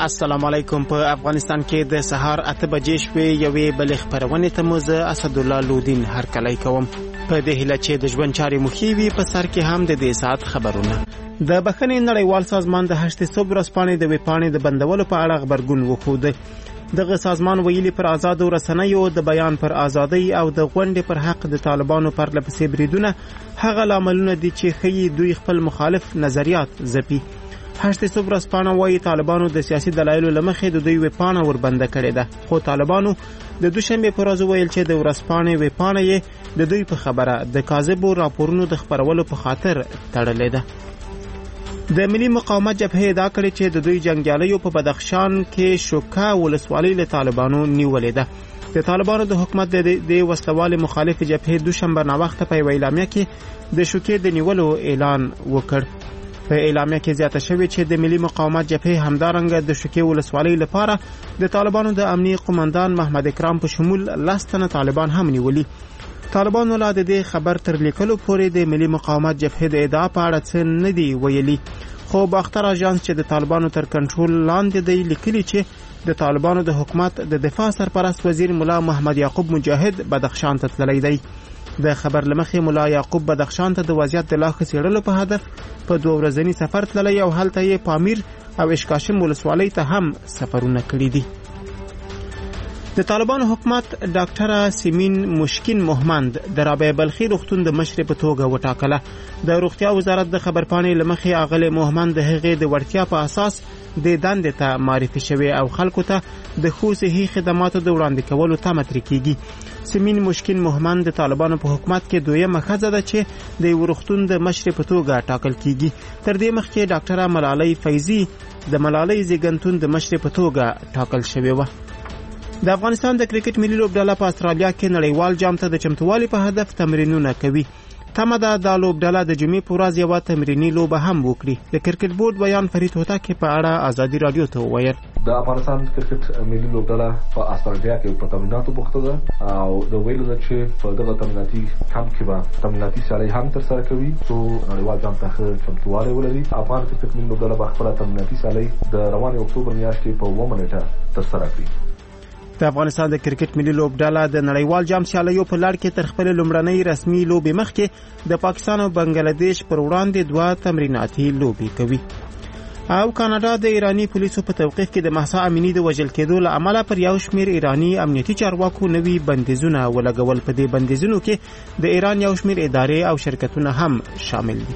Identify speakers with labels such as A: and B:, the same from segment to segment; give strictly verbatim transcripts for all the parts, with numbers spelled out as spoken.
A: السلام علیکم. په افغانستان کې د سهار اته بجې شوې یوې بلې خپرونې ته مو زه اسدالله لودین هرکلی کوم. په دې هیله چې د ژوند چارې مو ښې وي، په سر کې هم د دې ساعت خبرونه. د بخښنې نړیوال سازمان د هشتې صبح ورځپاڼې د ویبپاڼې د بندولو په اړه غبرګون وښود. دغه سازمان ویلي پر آزادو رسنیو، د بیان پر ازادۍ او د غونډې پر حق د طالبانو پرله پسې بریدونه هغه لاملونه دي چې ښیي دوی خپل مخالف نظریات ځپي. هشتې صبح ورځپاڼه وایي طالبانو د سیاسي دلایلو له مخې د دوی ویبپاڼه وربنده کړې ده، خو طالبانو د دوشنبې په ورځ ویل چې د ورځپاڼې ویبپاڼه یې د دوی په خبره د کاذبو راپورونو د خپرولو په خاطر تړلې ده. د ملي مقاومت جبهې ادعا کړې چې د دوی جنګیالیو په بدخشان کې شوکه ولسوالۍ له طالبانو نیولې ده. د طالبانو د حکومت د دې وسلوالې مخالف جبهې دوشنبه ناوخته په یوه اعلامیه کې د شوکې د نیولو اعلان وکړ. په اعلامیه کې زیاته شوې چې د ملي مقاومت جبهې همدارنګه د شوکې ولسوالۍ لپاره د طالبانو د امنیي قومندان محمد اکرام په شمول لس تنه طالبان هم نیولي. طالبانو لا د دې خبر تر لیکلو پورې د ملي مقاومت جبهې د ادعا په اړه څه نه دي ویلي، خو باختر اژانس چې د طالبانو تر کنټرول لاندې دی لیکلي چې د طالبانو د حکومت د دفاع سرپرست وزیر ملا محمد یعقوب مجاهد بدخشان ته تللی دی. د خبر لمخې ملا یعقوب بدخشان ته د وضعیت د لا ښه څېړلو په هدف په دوه ورځني سفر تللی او هلته یې پامیر او اشکاشم ولسوالۍ ته هم سفرونه کړي دي. د طالبانو حکومت ډاکټره سیمین مشکین محمد د رابعه بلخي روغتون د مشرې په توګه وټاکله. د روغتیا وزارت د خبرپاڼې له مخې اغلې محمد د هغې د وړتیا په اساس د دندې ته معرفي شوی او خلکو ته د ښو صحي خدماتو د وړاندې کولو تمه ترې کیږي. سیمین مشکین محمد د طالبانو په حکومت کې دویمه ښځه ده چې د یو روغتون د مشرې په توګه ټاکل کیږي. تر دې مخکې ډاکټره ملالۍ فیضي د ملالۍ زیږنتون د مشرې په توګه ټاکل شوې وه. د افغانستان د کرکټ ملي لوبډله په استرالیا کې نړیوال جام ته د چمتووالي په هدف تمرینونه کوي. تمه ده دا لوبډله د جمعې په ورځ یوه تمریني لوبه هم وکړي. د کرکټ بورډ بیان فرید هوتک په اړه ازادي رادیو ته وویل.
B: د افغانستان کرکټ ملي لوبډله په استرالیا کې په تمریناتو بوخته ده او د ویلو ده چې په دغه تمریناتي کمپ کې به تمریناتي سیالۍ هم ترسره کوي څو نړیوال جام ته ښه چمتووالی ولري. افغان کرکټ ملي لوبډله به خپله تمریناتي سیالۍ د روانې اکتوبر میاشتې په اوومه نیټه ترسره کړي.
A: د افغانستان د کرکټ ملي لوبډله د نړیوال جام سیالیو په لړ کې تر خپل لومړنۍ رسمي لوبې مخکې د پاکستان او بنگلاديش پر وړاندې دوه تمریناتي لوبې کوي. او کاناډا د ایرانی پولیسو په توقیف کې د مهسا امینی د وژل کېدو له امله پر یو شمیر ایرانی امنیتي چارواکو نوي بندیزونه ولګول. په دې بندیزونو کې د ایران یو شمیر ادارې او شرکتونه هم شامل دي.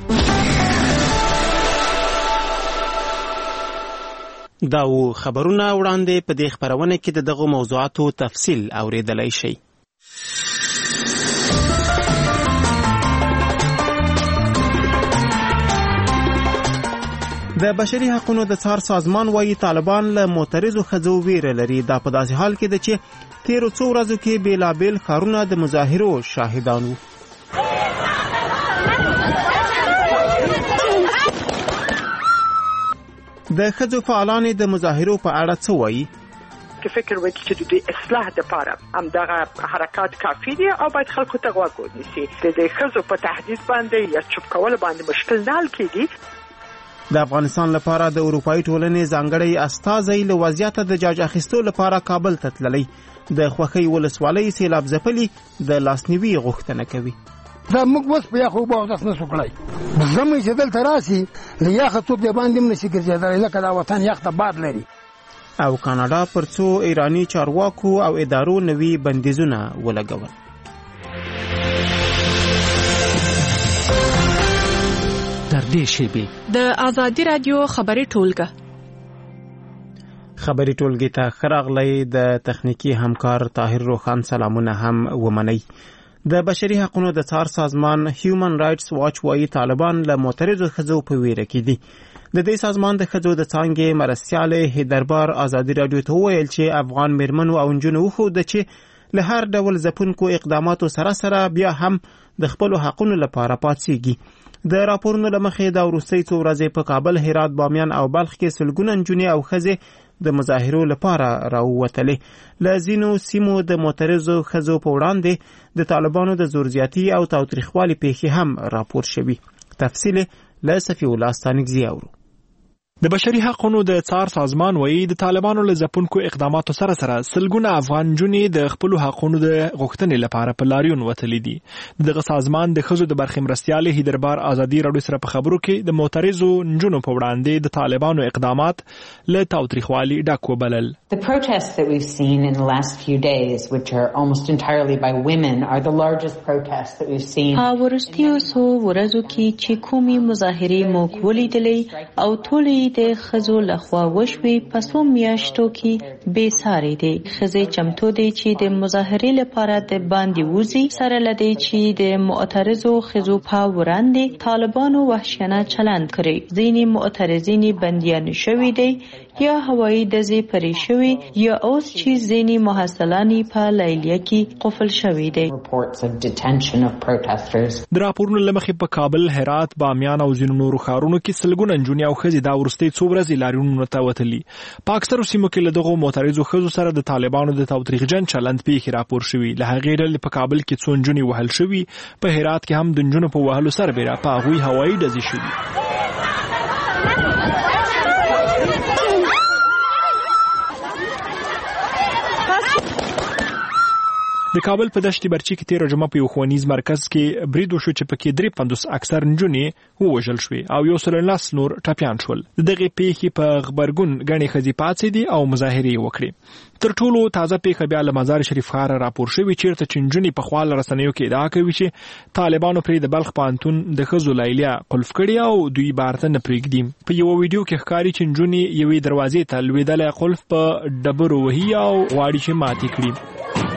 A: دا و خبرونه وړاندې په دې خبرونه کې د دغه موضوعاتو تفصیل اوریدلای شي. د بشري حقوقو د څار سازمان وایي طالبان له معترضو ښځو ویره لري. دا په داسې حال کې ده چې تیرو څو ورځو کې بیلابیل ښارونه د مظاهرو شاهدان وو. د ښځو فعالانې د مظاهرو په اړه څه وایي؟
C: که فکر وکړي چې د دې اصلاح لپاره همدغه حرکات کافي دي او باید خلکو ته غوږ ونیسي. د دې ښځو په تهدید باندې یا چوپ کول باندې مشکل نه حل کېږي.
A: د افغانستان لپاره د اروپایي ټولنې ځانګړی استازی له وضعیته د جاج اخیستو لپاره کابل ته تللی. د خوښۍ ولسوالۍ سیلاب ځپلي د لاسنیوي غوښتنه کوي.
D: دا موږ اوس په یخو اوبو اودس نشو کړی. زموږ چې دلته راسي له یخه څوک د باندې هم نشي ګرځېدلی لکه دا وطن یخ ته باد لري.
A: او کاناډا پر څو ایرانی چارواکو او ادارو نوي بندیزونه ولګول.
E: در دې شیبې
F: د ازادي رادیو خبري ټولګه
A: خبري ټولګې ته ښه راغلی. د تخنیکي همکار طاهر روخان سلامونه هم ومنئ. د بشري حقوقو د څار سازمان هیومن رائټس واچ وایي طالبان له معترضو ښځو په ویره کې دي. د دې سازمان د ښځو د څانګې مرستیالې هیدربار ازادي رادیو ته وویل چې افغان میرمنو او نجونو وښوده چې له هر ډول ځپونکو اقداماتو سره سره بیا هم د خپلو حقونو لپاره پاتېږي. د راپورونو له مخې دا وروستۍ څو ورځې په کابل، هرات، بامیان او بلخ کې سلګونه نجونې او ښځې د مظاهرو لپاره راووتلې. له ځینو سیمو د معترضو ښځو په وړاندې د طالبانو د زورزیاتي او تاوتریخوالي پیښې هم راپور شوي. تفصیل له صفي الله ستانکزي اورو.
G: د بشري حقوقو د څار سازمان وایي د طالبانو له ځپونکو اقداماتو سره سره سلګونه افغان جنې د خپل حقوقو د غوښتنې لپاره په لاریون وتلي دي. دغه سازمان د ښځو د برخې مرستیالې هیدربار ازادي راډیو سره په خبرو کې د معترضو نجونو په وړاندې د طالبانو اقدامات له تاوتریخوالي ډک وبلل.
H: The protests that we've seen in the last few days, which are almost entirely by women, are the largest protests that we've seen.
I: په ورستیو سو ورځو کې چې کومي مظاهرې موږ ولیدلې او ټولې د ښځو لخوا وشوي په څو میاشتو کې بې ساري دي. ښځې چمتو دي چې د مظاهرې لپاره د باندې وځي، سره له دې چې د معترضو ښځو په وړاندې طالبانو وحشیانه چلند کړی. ځینې معترضین بندیان شوي دي یا هوایي ډزې پرې شوي یا اوس چې ځینې محصلان په لیلیه کې قفل شوي دي.
G: د راپورونو له مخې په کابل، هرات، بامیان او ځینو نورو ښارونو کې سلګونه نجونې او ښځې دا وروستۍ څو ورځې لاریونونو ته وتلي. په اکثرو سیمو کې له دغو معترضو ښځو سره د طالبانو د تاوتریخجن چلند پیښې راپور شوي. له هغې ډلې په کابل کې څو نجونې وهل شوي، په هرات کې هم د نجونو په وهلو سربېره په هغوی هوایي ډزې شوي. د کابل په دشتي برچي کې تیر جمعه په یو ښوونیز مرکز کې برید وشو چې پکې درې پنځوس اکثر نجونې ووژل شوې او یو سل لس نور ټپیان شول. د دغې پیښې په غبرګون ګڼې ښځې پاڅېدې او مظاهرې وکړې. تر ټولو تازه پیښه بیا له مزار شریف ښاره راپور شوې چیرته چې نجونې په خوا له رسنیو کې ادعا کوي چې طالبانو پرې د بلخ پوهنتون د ښځو لیلیه قلف کړې او دوی بهر ته نه پرېږدي. په یوه ویډیو کې ښکاري چې نجونې یوې دروازې ته لوېدلی قلف په ډبرو وهي او غواړي چې ماتې کړي.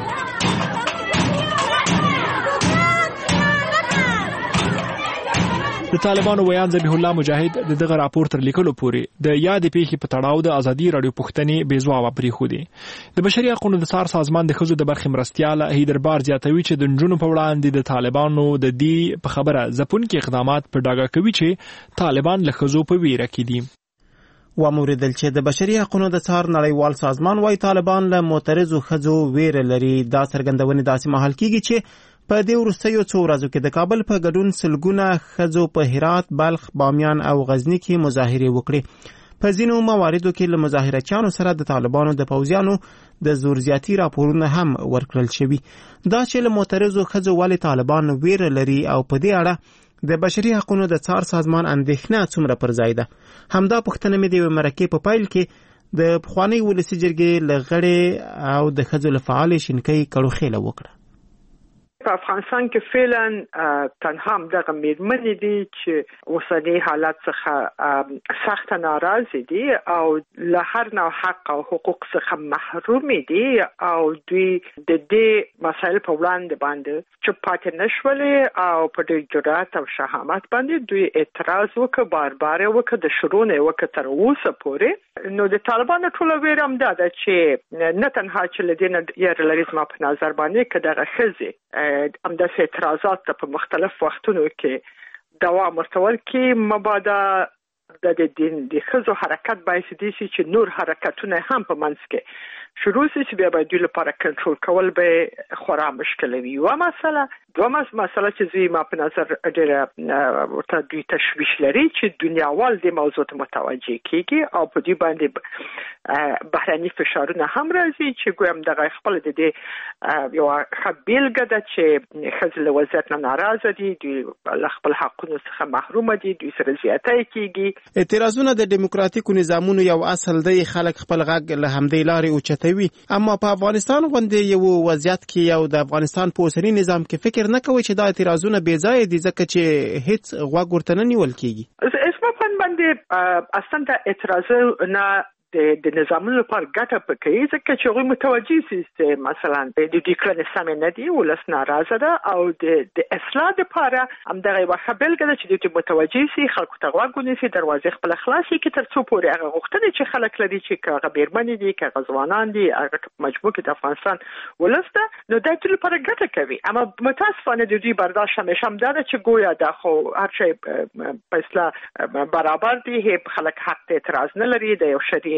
G: د طالبانو ویان ذبیح الله مجاهد د دغه راپور تر لیکلو پورې د یادې پیښې په تړاو د ازادي راډیو پوښتنې بې ځوابه پرېښودې. د بشري حقوقو د څار سازمان د ښځو د برخې مرستیاله هیدربار زیاتوي چې د نجونو په وړاندې د طالبانو د دې په خبره ځپونکي اقدامات په ډاګه کوي چې طالبان له ښځو په ویره کې دي.
A: وموریدل چې د بشري حقوقو د څار نړیوال سازمان وايي طالبان له معترضو ښځو ویره لري. دا څرګندونې داسې مهال کېږي چې په دې وروستیو څو ورځو کې د کابل په ګډون سلګونه ښځو په هرات، بلخ، بامیان او غزني کې مظاهرې وکړې. په ځینو مواردو کې له مظاهرچیانو سره د طالبانو د پوځیانو د زور زیاتي راپورونه هم ورکړل شوي. دا چې له معترضو ښځو ولې طالبان ویره لري او په دې اړه د بشري حقوقو د څار سازمان اندېښنه څومره پر ځای ده، همدا پوښتنه مې د یوې مرکې په پیل کې د پخوانۍ ولسي جرګې له غړې او د ښځو له فعالې شینکۍ کړوخېله وکړه.
C: په افغانستان کې فعلا تنها دغه میرمنې دي چې اوسنی حالت څخه سخت ناراضي دي او له هر نوع حق او حقوق څخه محروم دي او دوی د دې مسایل په وړاندې باندې چوپ پاتې نشولې او په ډېر جرأت او شهامت باندې دوی اعتراض وکړ، بار بار وکړ، د شروع نه وکړ تر اوسه پورې. نو د طالبانو ټول ویره هم ده چې نه تنها چې لدینه یې لري زما په نظر باندې که دغه ښځې همداسې اعتراضات ته په مختلف وختونو کې دوام ورکول کې مبادا د دې د ښځو حرکت باعث دي چې نور حرکتونه هم په منځ کې شروع شي چې بیا باید دوی لپاره کنټرول کول به خورا مشکل وي. یوه مسله دوه مسله چې زه ما په نظر ډېره ورته دوی تشویش لري چې دنیاوال دې موضوع ته متوجه کېږي او په دوی باندې بهرني فشارونه هم راځي چې ګویم دغه خپل د دې یو ښه بیلګه ده چې ښځې له وضعیت نه ناراضه دي، دوی له خپل حقونو څخه محرومه دي، دوی سره زیاتی کېږي.
A: اعتراضونه د دیموکراتیکو نظامونو یو اصل دی، خلک خپل غږ له همدې لارې اوچتوي. اما په افغانستان غوندې یو وضعیت کې یو د افغانستان په اوسني نظام کې فکر نه کوي چې دا اعتراضونه بې ځایه دي ځکه چې هیڅ غوږ ورته نه نیول کېږي.
C: اسما په باندې اصلا د اعتراضونه د نظامونو لپاره ګټه پکې ځکه چې هغوی متوجه سي چې مثلا د دې کړنې سمې نه دي، ولس ناراضه ده او د اصلاح لپاره همدغه یوه ښه بېلګه ده چې دوی متوجه سي، خلکو ته غوږ ونیسي، دروازې خپله خلاصې کړي تر څو پورې هغه غوښتنې چې خلک لري چې که هغه میرمنې دي که هغه ځوانان دي هغه په مجموع کې د افغانستان ولس ده نو دا دوی لپاره ګټه کوي. اما متاسفانه د دوی برداشت همیشه همدا ده چې ګویا دا خو هر شی په اصلاح برابر دي، خلک حق ته اعتراض نه لري، د یو شری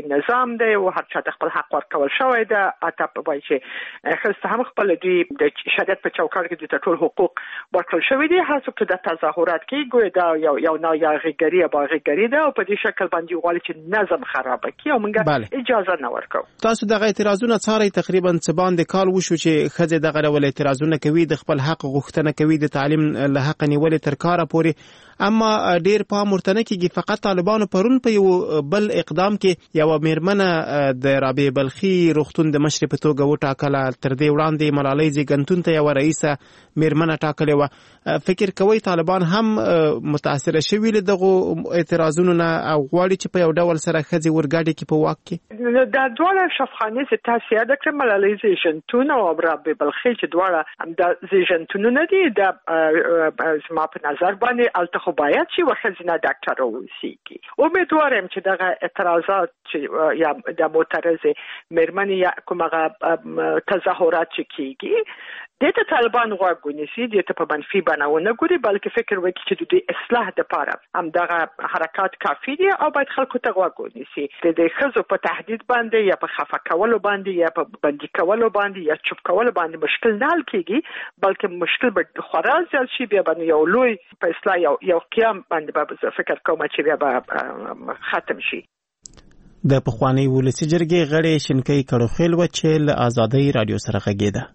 C: نظام دی او هر چا د خپل حق ورکول شوی دی. اته په وایي چې خسته هم خپل دی د شریعت په چوکاټ کې د ټول حقوق ورکړل شوی دي. هر څوک د تظاهرات کې ګویا دا یو یو نه یاغیګری یا باغیګری ده او په دې شکل باندې غواړي چې نظم خراب کړي او موږ اجازه نه ورکو.
A: تاسو دغه اعتراضونه څاري تقریبا څه باندې کال وشو چې خځه دغه ډول اعتراضونه کوي د خپل حق غوښتنه کوي د تعلیم له حق نیولې تر کاره پورې، اما ډیر پام ورته نه کیږي. فقط طالبانو پرون په یو بل اقدام کې یو میرمنه د رابعه بلخي روغتون د مشر په توګه وټاکله، تر دې وړاندې ملالۍ زیګنتون ته یو رئیسه میرمنه ټاکلې و. فکر کوي طالبان هم متاثر شوي له دغه اعتراضونو نه او غواړي چې په یو ډول سره خځې ورګاډي کې په واک کې
C: د دواړه شفخانې چې تاسو یاد کړئ ملالۍ زیګنتون او رابعه بلخي چې دواړه د زیګنتون نه دي د زما په نظر باندې الته خو باید چې وخزینه ډاکټر اوسېږي. امیدوارم چې دغه اعتراضات چې یا د معترضه میرمنې یا کومه تظاهرات چې کیږي د طالبان غوږونه سي د ته په منفي بڼه ګوري، بلکې فکر وکړي چې د اصلاح لپاره هم دغه حرکات کافي دي او باید خلکو ته غوږونه سي. د دې خزو په تهدید باندې یا په خفه کولو باندې یا په بندي کولو باندې یا چوپ کولو باندې مشکل نه حل کیږي، بلکې مشکل به خورا زیات شي. بیا باندې یو لوی په اصلاح یو یو قیام باندې به فکر کوم چې بیا به ختم شي.
A: د پخوانی ولسی جرګې غړي شینکۍ کړوخیل و چې له آزادۍ رادیو سره غږیده.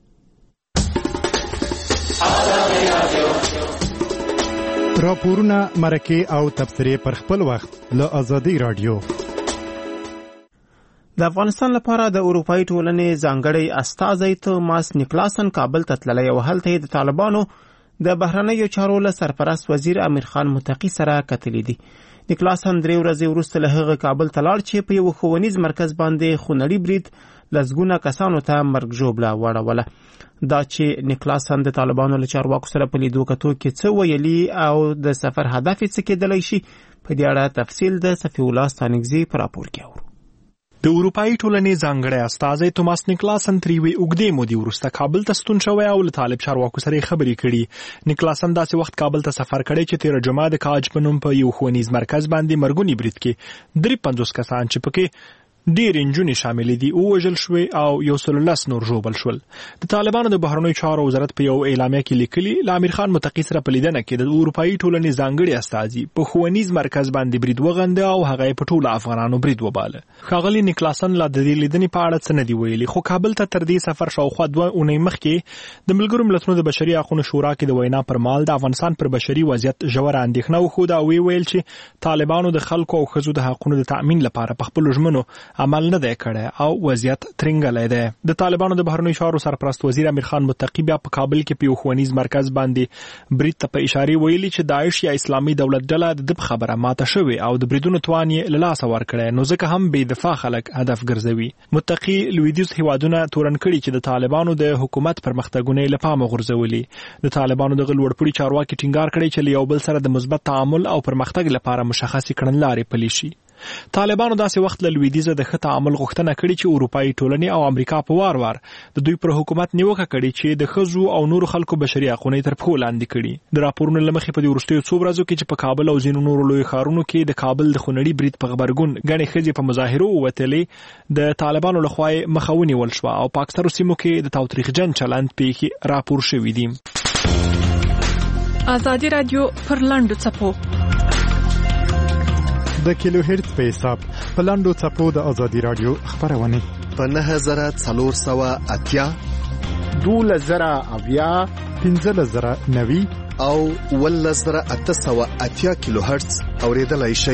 J: راپورونه مرکه او تبصره پر خپل وخت له آزادۍ رادیو.
A: د افغانستان لپاره د اروپאי ټولنې ځانګړی استازی توماس نیکلاسن کابل ته تللی او هلته د طالبانو د بهرنیو چارو له سرپرست وزیر امیر خان متقی سره کتلې دي. نیکلاسن درې ورځې وروسته له هغه کابل ته لاړ چې په یو ښوونیز مرکز باندې خونړي برید لزګونه کسانو ته مرګ ژوبله واړوله. دا چې نیکلاسن د طالبانو له چارواکو سره په لیدو کتو کې څه ویلي او د سفر هدف څه کېدلی شي، په دې اړه تفصیل د صفی الله ستانکزي په راپور کې اورو.
G: د اروپאי ټولنې ځانګړی استازی توماس نیکلاسن تر یوې اوږدې مودې وروسته کابل ته ستون شوی او له طالب چارواکو سره خبرې کړي. نیکلاسن داسې وخت کابل ته سفر کړی چې تیر جمعه د کاج په نوم په یو ښوونیز مرکز باندې مرګونی برید کې درې پنځوس کسان چې پکې ډېر انجونې شامل دي ووژل شوي او یو سل لس نور ژوبل شول. د طالبانو د بهرنیو چارو وزارت په یو اعلامیه کې لیکلي له امیر خان متقی سره په لیدنه کې د اروپאי ټولنې ځانګړي استازي په ښوونیز مرکز باندې برید وغنده او هغه په ټولو افغانانو برید وباله. ښاغلي نیکلاسن لا د دې لیدنې په اړه څه نه دی ویلي، خو کابل ته تر دې سفر شاوخوا دوه اونۍ مخکې د ملګرو ملتونو د بشري حقوقو شورا کې د وینا پر مهال د افغانستان پر بشري وضعیت ژوره اندېښنه وښوده او ویل چې طالبانو د خلکو او ښځو د حقوقو د تأمین لپاره په خپلو ژمنو عمل نه دی کړی او وضعیت ترنګلی دی. د طالبانو د بهرنیو چارو سرپرست وزیر امیر خان متقی بیا په کابل کې په یو ښوونیز مرکز باندې برید ته په اشارې ویلي چې داعش یا اسلامي دولت ډله د ده خبره ماته شوې او د بریدونو توان یې له لاسه ورکړی، نو ځکه هم بې دفاع خلک هدف ګرځوي. متقی لویدیځ هیوادونه تورن کړي چې د طالبانو د حکومت پرمختګونه یې له پامه غورځولي. د طالبانو دغه لوړپوړي چارواکي ټینګار کړی چې له یو بل سره د مثبت تعامل او پرمختګ لپاره مشخصې کړنلارې پلي شي. طالبانو داسې وخت له لویدیځه د ښه تعامل غوښتنه کړې چې اروپאי ټولنې او امریکا په وار وار د دوی پر حکومت نیوکه کړې چې د ښځو او نورو خلکو بشري حقونه تر پښو لاندې کړي. د راپورونو له مخې په دې وروستیو څو ورځو کې چې په کابل او ځینو نورو لویو ښارونو کې د کابل د خونړي برید په غبرګون ګڼې ښځې په مظاهرو ووتلې د طالبانو لخوا یې مخه ونیول شوه او په اکثرو سیمو کې د تاوتریخجن چلند پیښې راپور شوي دي.
F: آزادي رادیو پر لاندو څپو
J: د کیلو هرتز په حساب په لاندو څپو د آزادي رادیو خبرونه
K: په نهه زره څلور سوه اتیا
L: دولس زره اویا
J: پنځلس زره نوي
K: او اوولس زره اته سوه اتیا کیلو هرتز اوریدلای شئ.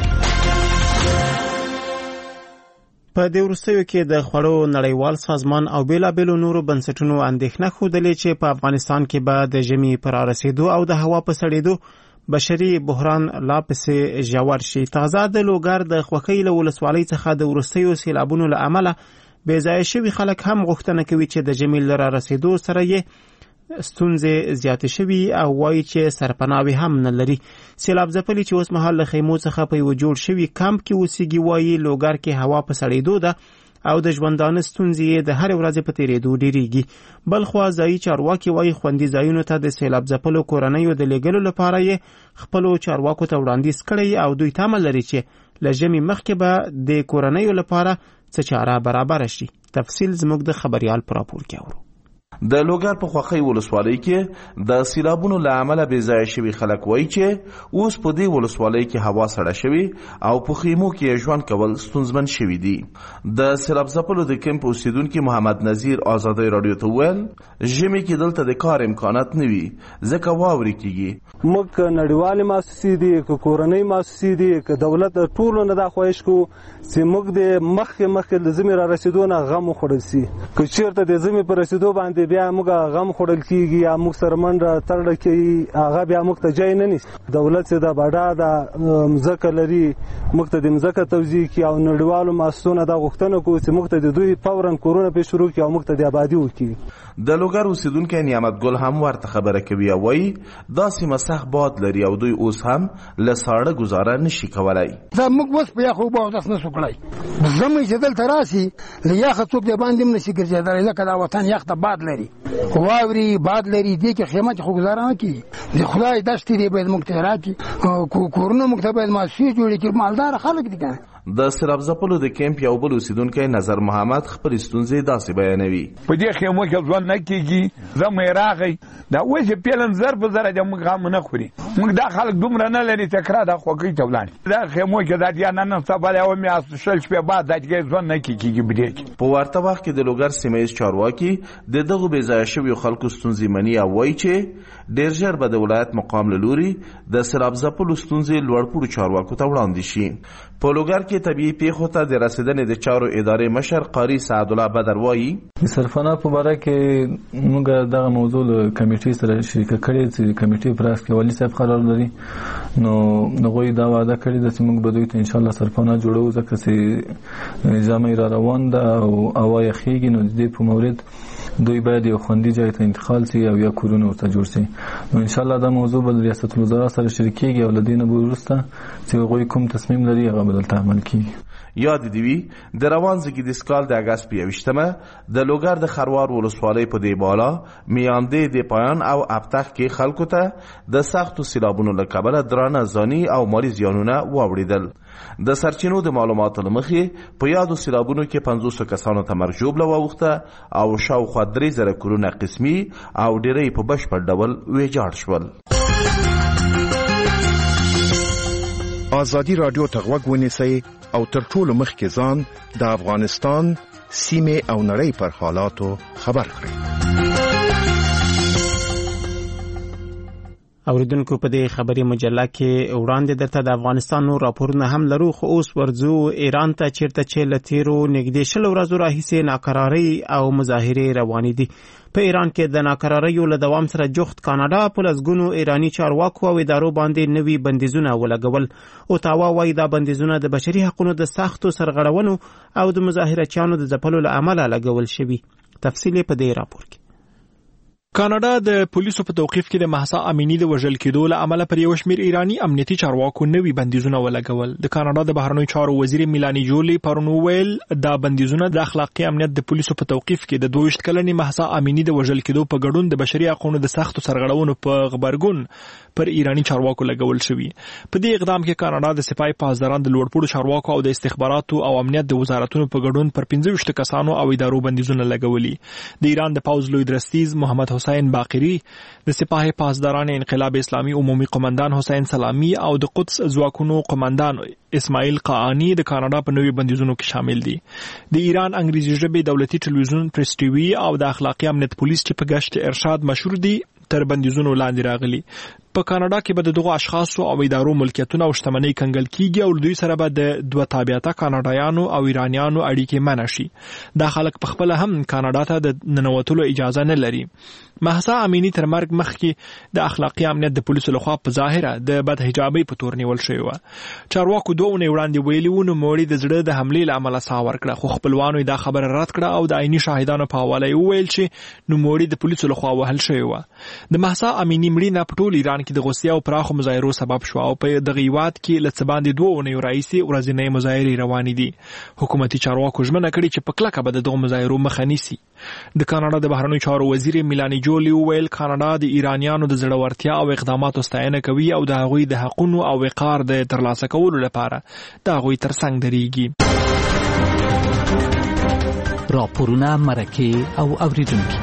A: په دې وروستیو کې د خوړو نړیوال سازمان او بیلابېلو نورو بنسټونو اندېښنه ښودلې چې په افغانستان کې به د ژمي پر رارسېدو او د هوا په سړېدو بشري بحران لا پسې ژور شي. تازه د لوګر د خوښۍ له ولسوالۍ څخه د وروستیو سیلابونو له امله بې ځایه شوي خلک هم غوښتنه کوي چې د ژمي له رارسېدو سره یې ستونزې زیاتې شوي او وایي چې سرپناوي هم نه لري. سیلاب ځپلي چې اوس مهال له خیمو څخه په یو جوړ شوي کمپ کې اوسېږي وایي لوګر کې هوا په سړېدو ده او د ژوندانه ستونزې د هر ورځې په تیریدو ډیریږي. بل خوا ځایي چارواکي وایي خوندي ځایونو ته د سیلاب ځپلو کورنیو د لیږلو لپاره یې خپلو چارواکو ته وړاندیز کړی او دوی تمه لري چې لژمې مخکې به د کورنیو لپاره څه چاره برابر شي. تفصیل زموږ د خبريال پر راپور کې اورو.
M: د لوګر په خوخی ولسوالۍ کې د سیلابونو له امله بې ځایه شوي خلک وایي چې اوس په دې ولسوالۍ کې هوا سړه شوي او په خیمو کې ژوند کول ستونزمن شوي دي. د سیلاب ځپلو د کمپ اوسیدونکي محمد نذیر آزادۍ راډیو ته وویل ژمي کې دلته د کار امکانات نه وي ځکه واورې کېږي.
N: موږ نړیوالې مؤسسې دي که کورنۍ مؤسسې دي که دولت ټولو نه دا خواهش کوو چې موږ د مخکې مخکې د ژمي را رسېدو نه غم وخوړل سي. که چېرته د ژمي په رسېدو باندې بیا موږ غم خوړل کېږي یا موږ سره منډه تړله کوي هغه بیا موږ ته ځای نه نیسي. دولت چې دا بډا ده مځکه لري موږ ته د مځکه توزیع کړي او نړیوالو مؤسسو نه دا غوښتنه کوو چې موږ ته د دوی فوراً کورونه پرې شروع کړي او موږ ته د ابادي وکړي.
M: د لوګر اوسیدونکی نعمت ګل هم ورته خبره کوي او وایي دا سیمه سخت باد لري او دوی اوس هم له ساړه ګزاره نشي کولی.
D: دا موږ اوس په یخو اوبو اودس نشو کړی. ژمی چې دلته راسي له یخه څوک د باندې هم نشي ګرځېدلی ځکه دا وطن یخ ته باد لري واوري باد لري دې کې خیمه چې خو ګزاره نه کېږي. د خدای دشتې دی باید موږ ته راکړي کورونه موږ ته باید مؤسسې جوړې کړي. مالداره خلک دي که نه.
M: د سیلاب ځپلو د کمپ یو بل اوسیدونکی نظر محمد خپلې ستونزې داسې بیانوي.
O: په دې خیمو کې ژوند نه کېږي. ژمی راغی دا اوس یې پیلن زر په زره د موږ غم نه خوري. موږ دا خلک دومره نه لري چې کره دا خوږۍ ته ولاړ دا خیمو کې دا یا نن سبا له مې شل شپې بعد دا کې ژوند نه کېږي. بډې
M: په ورته وخت کې د لوګر سیمه ییز چارواکي د دغو بې ځایه شویو خلکو ستونزې مني او وایي چې ډېر ژر به د ولایت مقام له لوري د سیلاب ځپلو ستونزې لوړپوړو چارواکو ته وړاندې شي. په لوګر کې طبیعي پیښو ته د رسیدنې د چارو ادارې مشر قاری سعدالله بدر وایي
P: د سرفنا په باره کې موږ دغه موضوع له کمیټې سره شریکه کړې چې کمیټې پر اساس کې والي صاحب قرار لري نو هغوی دا وعده کړې ده چې موږ به دوی ته انشاءالله سرفنا جوړو ځکه چې ژمی را روان ده او هوا یخېږي نو د دې په مورد دوی باید یو خوندي ځای ته انتقال سي او یا کورونه ورته جوړ سي. نو انشاءالله دا موضوع به ریاست الوزرا سره شریکېږي او له دې نه به وروسته چې هغوی کوم تصمیم لري هغه به دلته عمل کېږي.
M: یاد دی وی د روان زګیدیس کال د اگست په یوشتمه د لوګر د خروار ولسوالۍ په دی بالا میاندې د پایان او ابتخ کې خلکو ته د سختو سیلابونو له کبله درانه ځاني او مالی زیانونه واوړېدل. د سرچینو د معلوماتو له مخې په یادو سیلابونو کې پنځوس کسانو ته مرګ ژوبله واوښته او شاوخوا درې زره کورونه قسمي او ډېری په بشپړ ډول ویجاړ شول.
Q: آزادی رادیو ته غوږ ونیسئ او تر ټولو مخکې ځان د افغانستان سیمې او نړۍ پر حالاتو خبر کړئ.
A: اوریدونکو په دې خبري مجله کې وړاندې درته د افغانستان نور راپورونه هم لرو خو اوس ورځو ایران ته چیرته چې لتیرو نږدې شل ورځو راهیسې ناکراري او مظاهرې روانې دي. په ایران کې د ناکراریو له دوام سره جوخت کاناډا په لسګونو ایرانی چارواکو او ادارو باندې نوي بندیزونه ولګول. اوتاوا وايي دا بندیزونه د بشري حقوقو د سختو سرغړونو او د مظاهرچیانو د ځپلو له امله لګول شوي. تفصیل په دې راپور کې.
G: کاناډا د پولیسو په توقیف کې د مهسا امینی د وژل کېدو له امله پر یو شمېر ایرانی امنیتي چارواکو نوي بندیزونه ولګول. د کاناډا د بهرنیو چارو وزیر میلانی جولی پرون وویل دا بندیزونه د اخلاقي امنیت د پولیسو په توقیف کې د دوه ویشت کلنې مهسا امینی د وژل کېدو په ګډون د بشري حقوقو د سختو سرغړونو په غبرګون پر ایرانی چارواکو لګول شوي. په دې اقدام کې کاناډا د سپای پاسداران د لوړپوړو چارواکو او د استخباراتو او امنیت د وزارتونو په ګډون پر پنځه ویشت کسانو او ادارو بندیزونه لګولي. د ایران د پوځ لوی درستیز محمد حسین باقری، د سپاه پاسداران انقلاب اسلامي عمومي قومندان حسین سلامي او د قدس ځواکونو قومندان اسماعیل قاانی د کاناډا په نوي بندیزونو کې شامل دي. د ایران انګریزي ژبې دولتي ټلویزیون پریس ټي وي او د اخلاقي امنیت پولیس چې په گشت ارشاد مشهور دي تر بندیزونو لاندې راغلي. په کاناډا کې به د دغو اشخاصو او ادارو ملکیتونه او شتمنۍ کنګل کیږي او دوی سره به د دوه تابعیته کاناډایانو او ایرانیانو اړیکې منع شي. دا خلک په خپل هم کاناډا ته د ننوتلو اجازه نه لري. مهسا امینی تر مرګ مخکې د اخلاقي امنیت د پولیسو لخوا په ظاهره د بد حجابۍ په تور نیول شوی و. چارواکو دوه اونۍ وړاندې ویلي وو نوموړي د زړه د حملې له امله ساه ورکړه، خو خپلوانو دا خبره رد کړه او د عیني شاهدانو په حواله یې وویل چې نوموړي د پولیسو لخوا وهل شوی و. د مهسا امینی مړینه په ټول ایران کې د غوسې او پراخو مظاهرو سبب شو او په دغه هیواد کې له څه باندې دوه اونیو راهیسې ورځنۍ مظاهرې روانې دي. حکومتي چارواکو ژمنه کړې چې په کلکه به د دغو مظاهرو مخه نیسي. د کاناډا د بهرنیو چارو وزیر میلانی جولی وویل کاناډا د ایرانیانو د زړورتیا او اقداماتو ستاینه کوي او د هغوی د حقونو او وقار د ترلاسه کولو لپاره د هغوی ترڅنګ درېږي.
E: راپورونه، مرکې او اوریدونکي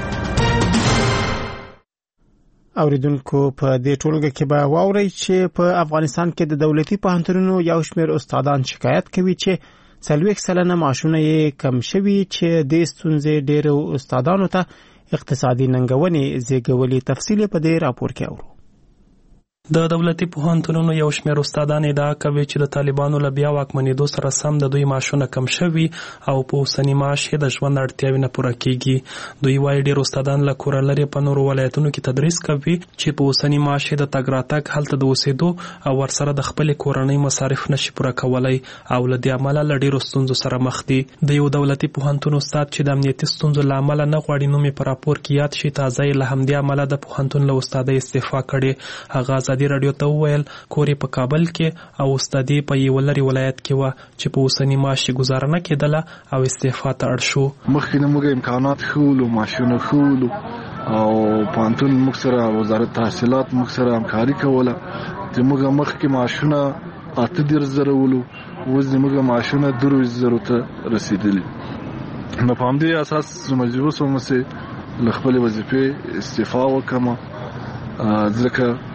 A: اوریدونکو په دې ټولګه کې به واورئ چې په افغانستان کې د دولتي پوهنتونونو یو شمېر استادان شکایت کوي چې څلوېښت سلنه معاشونه یې کم شوي چې دې ستونزې ډېرو استادانو ته اقتصادي ننګونې زیږولې. تفصیل په دې راپور کې اورو.
R: د دولتي پوهنتونونو یو شمېر استادان ادعا کوي چې د طالبانو له بیا واکمنېدو سره سم د دوی معاشونه کم شوي او په اوسني معاش یې د ژوند اړتیاوې نه پوره کیږي. دوی وایي ډېر استادان له کوره لرې په نورو ولایتونو کې تدریس کوي چې په اوسني معاش یې د تګ راتګ هلته د اوسېدو او ورسره د خپلې کورنۍ مصارف نشي پوره کولی او له دې امله له ډېرو ستونزو سره مخ دي. د یو دولتي پوهنتون استاد چې د امنیتي ستونزو له امله نه غواړي نوم یې په راپور کې یاد شي تازه یې له همدې امله د پوهنتون له استادۍ استعفا کړې. هغه ازادي راډیو ته وویل کور یې په کابل کې او استادي په یو لرې ولایت کې وه چې په اوسني معاش یې ګزاره نه کېدله او استعفا ته اړ شو.
S: مخکې نه موږ امکانات ښولو، معاشونه ښولو او پوهنتون موږ سره وزارت تحصیلات موږ سره همکاري کوله چې موږ مخکې معاشونه اته دېرش زره ولو، اوس زموږ معاشونه درویشت زرو ته رسېدلي. نو په همدې اساس مجبور شوم چې له خپلې وظیفې استعفا وکړم ځکه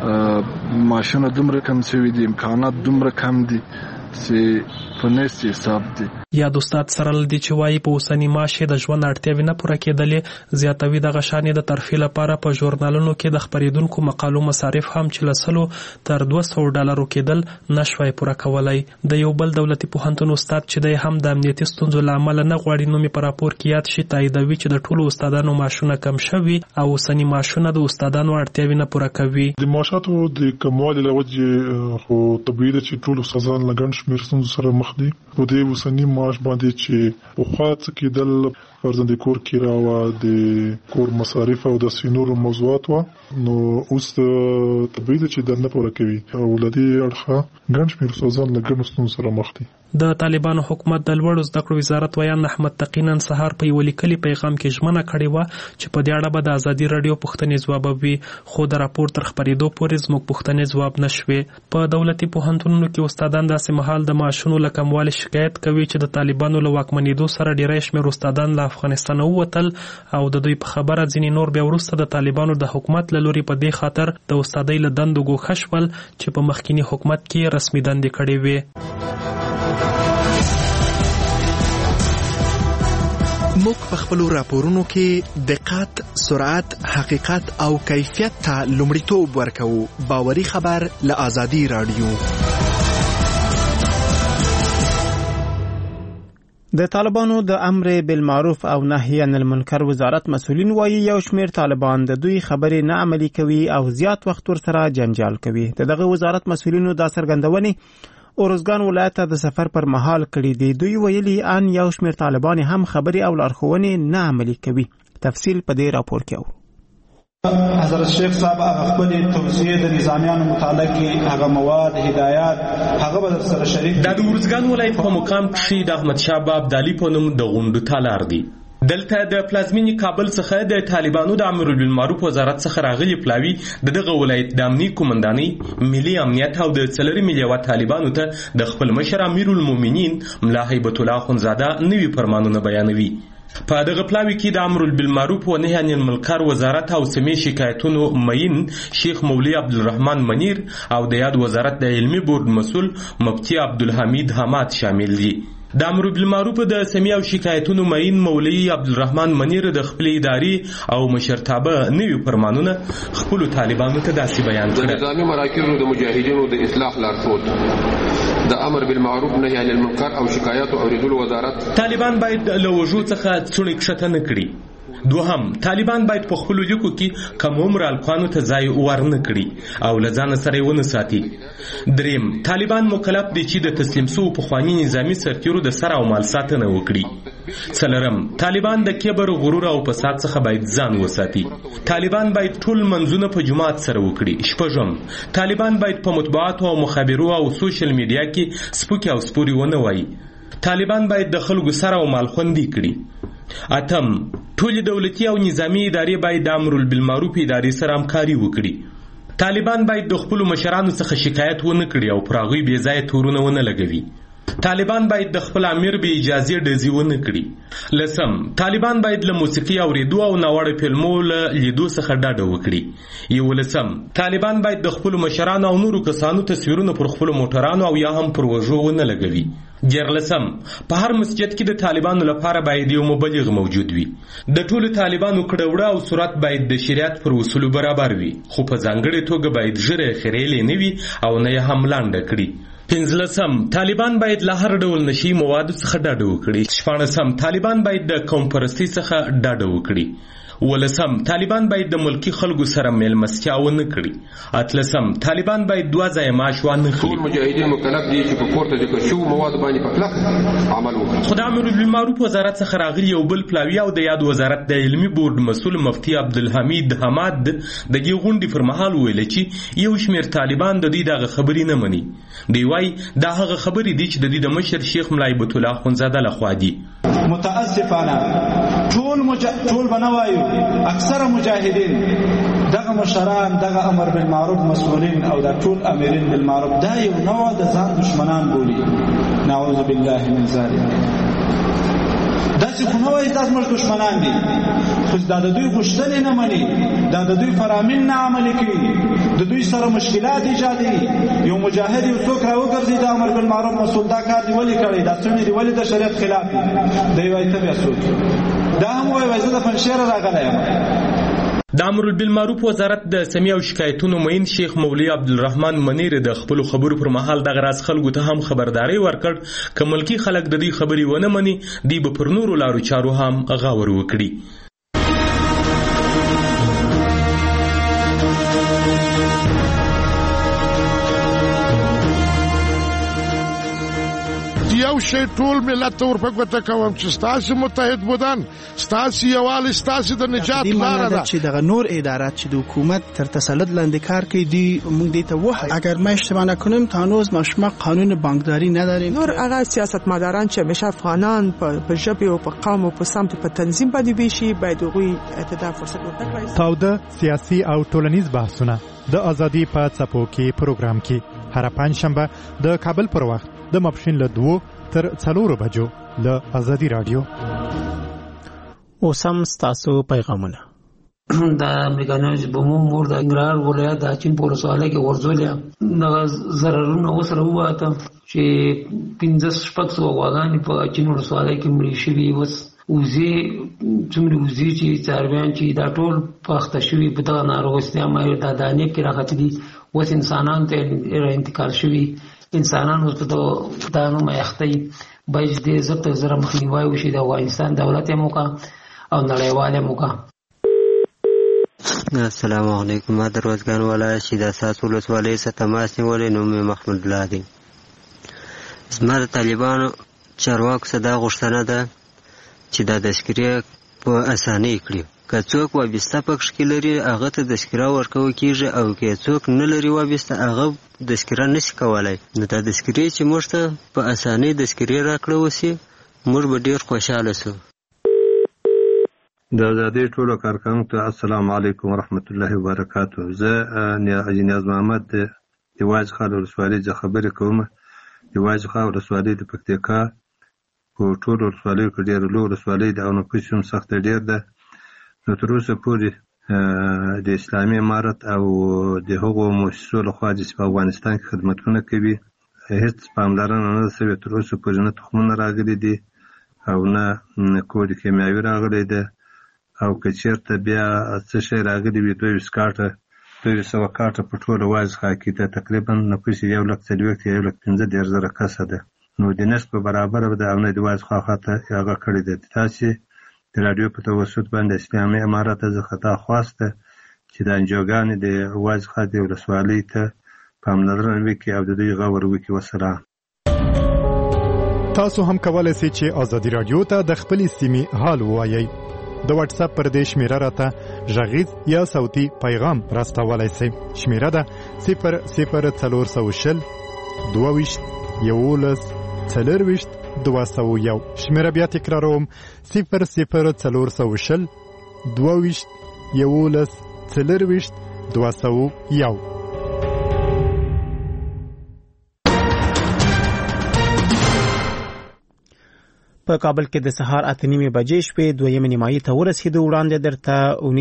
S: معاشونه دومره کم شوي دي، امکانات دومره کم دي چې په نېستي حساب دي.
R: یاد استاد سره لدی چې وایي په اوسني معاش یې د ژوند اړتیاوې نه پوره کېدلې. زیاتوي دغه شان یې د ترفیع لپاره په ژورنالونو کې د خپرېدونکو مقالو مصارف هم چې له سلو تر دوه سوو ډالرو کېدل نشوای پوره کولی. د یو بل دولتي پوهنتون استاد چې دی هم د امنیتي ستونزو له امله نه غواړي نوم یې په راپور کې یاد شي تاییدوي چې د ټولو استادانو معاشونه کم شوي او اوسني معاشونه د استادانو اړتیاوې نه پوره کوي.
T: د معاشاتو د کموالي له وجې خو طبیعي ده چې ټول استادان له ګڼ شمېر ستونزو سره مخ دي. په دې اوسني معاش باندې چې پخوا څه کېدل فرضاً د کور کرایه وه، د کور مصارف او داسې نورو موضوعات وه، نو اوس طبیعي ده چې دا نه پوره کوي او له دې اړخه ګڼ شمېر استادان له ګڼو ستونزو سره مخ دي.
R: د طالبانو حکومت د لوړو زده کړو وزارت ویان احمد تقی نن سهار په یو لیکلي پیغام کې ژمنه کړې وه چې په دې اړه به د ازادي راډیو پوښتنې ځوابوي، خو د راپور تر خپرېدو پورې زموږ پوښتنې ځواب نه شوې. په دولتي پوهنتونونو کې استادان داسې مهال د معاشونو له کموالي شکایت کوي چې د طالبانو له واکمنېدو سره ډېری شمېر استادان له افغانستانه ووتل او د دوی په خبره ځینې نور بیا وروسته د طالبانو د حکومت له لوري په دې خاطر د استادۍ له دندو ګوښه شول چې په مخکینی حکومت کې رسمي دندې کړې وې.
K: موږ په خپلو راپورونو کې دقت، سرعت، حقیقت او کیفیت ته لومړیتوب ورکوو. باوري خبر له ازادي راډیو.
A: د طالبانو د امر بالمعروف او نهي عن المنکر وزارت مسؤلین وایي یو شمېر طالبان د دوی خبرې نه عملي کوي او زیات وخت ورسره جنجال کوي. دغه وزارت مسؤلینو دا څرګندونې اورزګان ولایت ته د سفر پر مهال کړي دي. دوی ویلي ان یو شمېر طالبان هم خبرې او لارښوونې نه عملي کوي. تفصیل په دې راپور کې اورو.
U: حضرت شیخ صاحب هغه خپل توصیه د نظامیانو متعلق هغه مواد هدایات هغه به سره شریک
V: د اورزګان ولایت په مقام کې د احمد شاه باب دالی په نوم د غونډو تالار دی. دلته د پلازمینی کابل څخه د طالبانو د امر بالمعروف وزارت څخه راغلي پلاوی د دغه ولایت د امنیت کمانډاني، ملي امنیت او د څلوري ملیوات طالبانو ته د خپل مشر امیر المؤمنین ملا هیبت الله اخندزاده نوي فرمانونه بیانوي. په دغه پلاوی کې د امر بالمعروف و نهي عن المنکر وزارت او سمې شکایتونو معین شیخ مولوی عبدالرحمن منیر او د یاد وزارت د علمي بورډ مسؤل مفتی عبدالحمید حماد شامل دي. د امر بالمعروف د سمې او شکایتونو معین مولوی عبدالرحمن منیر د خپل اداري او مشرتابه نوي فرمانونه خپل طالبانو ته داسې بیان کړل.
W: د نظامي مراکزو د مجاهدینو د اصلاح لارښود د امر بالمعروف نهي عن المنکر او شکایات اوریدلو وزارت
V: طالبان باید له وجو څخه څڼې کښته نه کړي دوهم، طالبان باید په خپلو لیکو کې کم عمره الکانو ته ځای ورنه کړي او له ځانه سره یې ونه ساتي. دریم، طالبان مکلف دي چې د تسلیم سوو پخواني نظامي سرتیرو د سر او مال ساتنه وکړي. څلورم، طالبان د کبر، غرور او فساد څخه باید ځان وساتي. طالبان باید ټول منځونه په جماعت سره وکړي. شپږم، طالبان باید په مطبوعاتو او مخابرو او سوشل میډیا کې سپوکې او سپوري ونه وایي. طالبان باید د خلکو سر او مال خوندي کړي. اتم، ټول دولتي او نظامی ادارې باید د امر بالمعروف ادارې سره همکاري وکړي. طالبان باید د خپلو مشرانو څخه شکایت ونه کړي او پر هغوی بې ځایه تورونه ونه لګوي. طالبان باید د خپل امیر به اجازه ډزې ونه کړي. لسم، طالبان باید له موسیقي اوریدو او ناوړه فلمو له لیدو څخه ډډه وکړي. یولسم، طالبان باید د خپلو مشرانو او نورو کسانو تصویرونه پر خپلو موټرانو او یا هم پر وژو ونه لګوي. دیارلسم، په هر مسجد کې د طالبانو لپاره باید یو مبلغ موجود وي. د ټولو طالبانو کړهوړه او صورت باید د شریعت پر اصولو برابر وي، خو په ځانګړې توګه باید ژره خریلې نه وي او نه یې هم لانډه کړي. پنځلسم، طالبان باید له هر ډول نشي موادو څخه ډډه وکړي. شپاړسم، طالبان باید د قوم پرستۍ څخه ډډه وکړي. ولسم، طالبان باید د ملکی خلکو سره میلمستیا ونه کړي. اتلسم، طالبان باید دوه ځایه معاش وانه کړي.
W: ټول مجاهدین مکلف دي چې په پورته ذکر شوو موادو باندې په کلک عمل وکړي.
V: خو د امر بالمعروف وزارت څخه راغلي یو بل پلاوي او د یاد وزارت د علمي بورډ مسؤل مفتي عبدالحمید حماد د دې غونډې پر مهال ویل چې یو شمېر طالبان د دوی دغه خبرې نه مني. دوی وایي دا هغه خبرې دي چې د دوی د مشر شیخ ملا هیبت الله اخندزاده لخوا دي.
U: متاسفانه ټول مجا... ټول بنوایو اکثر مجاهدین دغه مشران دغه امر بالمعروف مسؤلین او دا ټول امرین بالمعروف دا یو نوع د ځان دشمنان بولي. نعوذ بالله من ذلک. دا چې کومه وایي تاسو موږ دشمنان دي، خو دا د دوی غوښتنې نه مني، دا د دوی فرامین نه عملي کوي، د دوی سره مشکلات ایجادوي. یو مجاهد یو څوک راوګرځي د امر بالمعروف مسؤل دا کار دی ولې کړی، دا څنګه دی ولې د شریعت خلاف دی. دی وایي ته بیا څوک دا هم وایي زه د پنجشیر راغلی یم.
V: د امر بالمعروف وزارت د سمیع او شکایتونو معین شیخ مولوی عبدالرحمن منیر د خپل خبرو پر مهال دغه راز خلکو ته هم خبرداري ورکړ که ملکی خلک د دې خبرې ونه مني دوی به پر نورو لارو چارو هم غور وکړي.
B: یو شی ټول ملت ور په ګوته کوم چې ستاسو متحد بودن ستاسو یوال ستاسو د نجات لاره ده
H: چې دغه نور ادارات چې د حکومت تر تسلط لاندې کار کوي دی موږ دې ته وایي اگر ما اشتباه نکنم تا هنوز ما شما قانون بانکداری نداریم.
C: نور هغه سیاستمداران چې همیشه افغانان په ژبه او په قوم او په سمت په تنظیم باندې بيشي باید هغوی اعتدال فرصت ورکړي.
J: تاوده سیاسي او ټولنیز بحثونه د ازادي په څپو کې پروګرام کې هر پنځشنبه د کابل پر وخت د ماپښین له دوه تر څلورو بجو له ازادي رادیو.
A: اوس هم ستاسو پیغامونه.
I: د امریکایانو بمو مور د انګرار ولایت د چین په ولسوالۍ کې ورزولیا د ضررونه وسره وواته چې پنځه شپږ سوه غواګانې په چین ولسوالۍ کې مړې شوي. اوس وزې څومره وزې چې څارویان چې دا ټول پاخته شوي په دغه ناروغستیا مایو دا دانې کې راختلي دي. اوس انسانانو ته انتقال شوي انسانان اوس په دانو مایختی باید دې ضبط زره مخنیوی وشي د افغانستان دولت یې موقع او نړیوال یې موقع.
X: السلام علیکم. ما د روزګان ولایت چې د اساس ولسوالۍ څخه تماس نیولی نوم مې محمود الله دی. زما د طالبانو چارواکو څخه دا غوښتنه ده چې دا تذکیره په اسانۍ کړي. که څوک وابسته پکښ کې لري هغه ته تذکیره ورکول کېږي او که څوک نه لري وابسته هغه تذکیره نشي کولی. نو دا تذکیرې چې موږ ته په اسانۍ تذکیرې راکړه وسي موږ به ډېر خوشحاله سو.
Y: د ازادۍ ټولو کارکوونکو ته السلام علیکم ورحمت الله وبرکاتو. زه نیاز محمد د یوازې خال ولسوالۍ څخه خبرې کوم. یوازې خال ولسوالۍ د پکتیکا په ټولو ولسوالیو کې ډېره لویه ولسوالۍ ده او نفوس هم سخته ډېر ده. نو تر اوسه پورې د اسلامي امارت او د هغو مؤسسو لخوا چې په افغانستان کې خدمتونه کوي هېڅ پاملرنه نه ده سوې. تر اوسه پورې نه تخمونه راغلي دي او نه کود کیمیاوي راغلی ده او که چېرته بیا څه شی راغلي وي دوه ویشت کاټه دوه سوه کاټه په ټوله وازې خوا کې ده. تقریبا نفوس یو لک څلوېښت یو لک پنځه دېرش زره کسه ده. نو د نصف په برابره ده او نه د وازې خوا خواته هغه کړې ده. تاسې د رادیو په توسط باندې اسلامي امارت څخه خطا خواسته چې د انجوګانې د واز خاطر ولسوالۍ ته پاملرنه وکړي او د دوی غور وکړي. وسلام.
J: تاسو هم کولای شئ چې آزادي رادیو ته د خپلې سیمې حال ووایئ. د واتس اپ پر دې شمیره راته غږیز یا صوتي پیغام راستولی شئ. شمیره ده صفر صفر څلور سوه شل دوه ویشت یولس څلرویشت دوه سوه یو. شمیره بیا تکراروم صفر صفر څلور سوه شل دوه ویشت یولس څلرویشت دوه سوه یو.
A: په کابل کې د سهار اته نیمې بجې شپې دویمې نیمایي ته ورسېدو. وړاندې درته